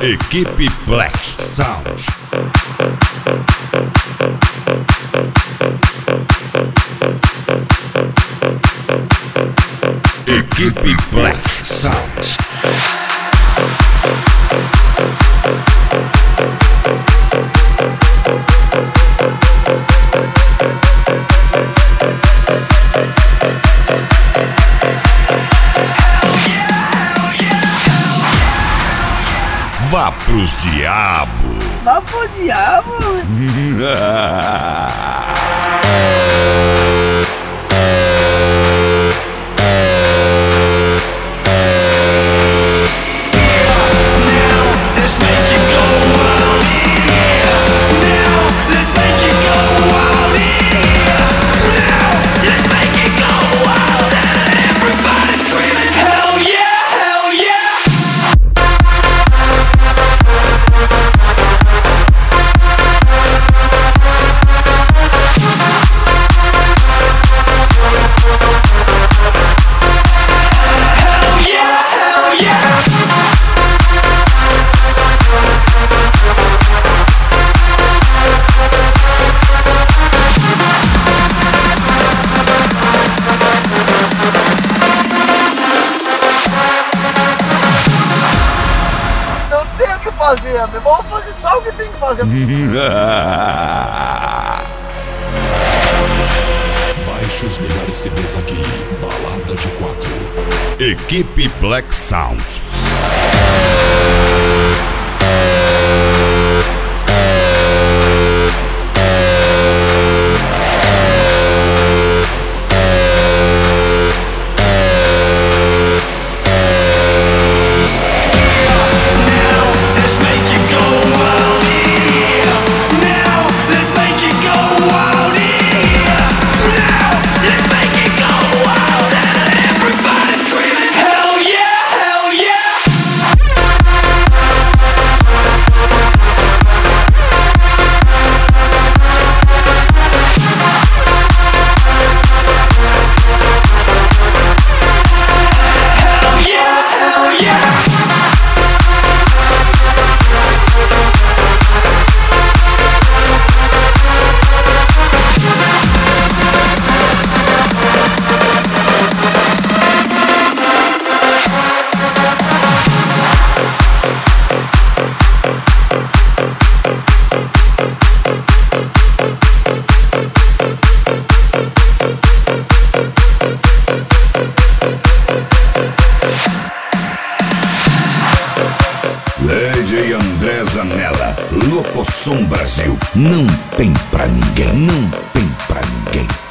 Equipe Black Sound. Equipe Black Sound. Vá pros diabo. Vá pro diabo. Fazer, meu irmão, vamos fazer só o que tem que fazer. Baixe os melhores CDs aqui, Balada G4. Equipe Black Sound. DJ André Zanella, Locosom Brasil. Não tem pra ninguém, não tem pra ninguém.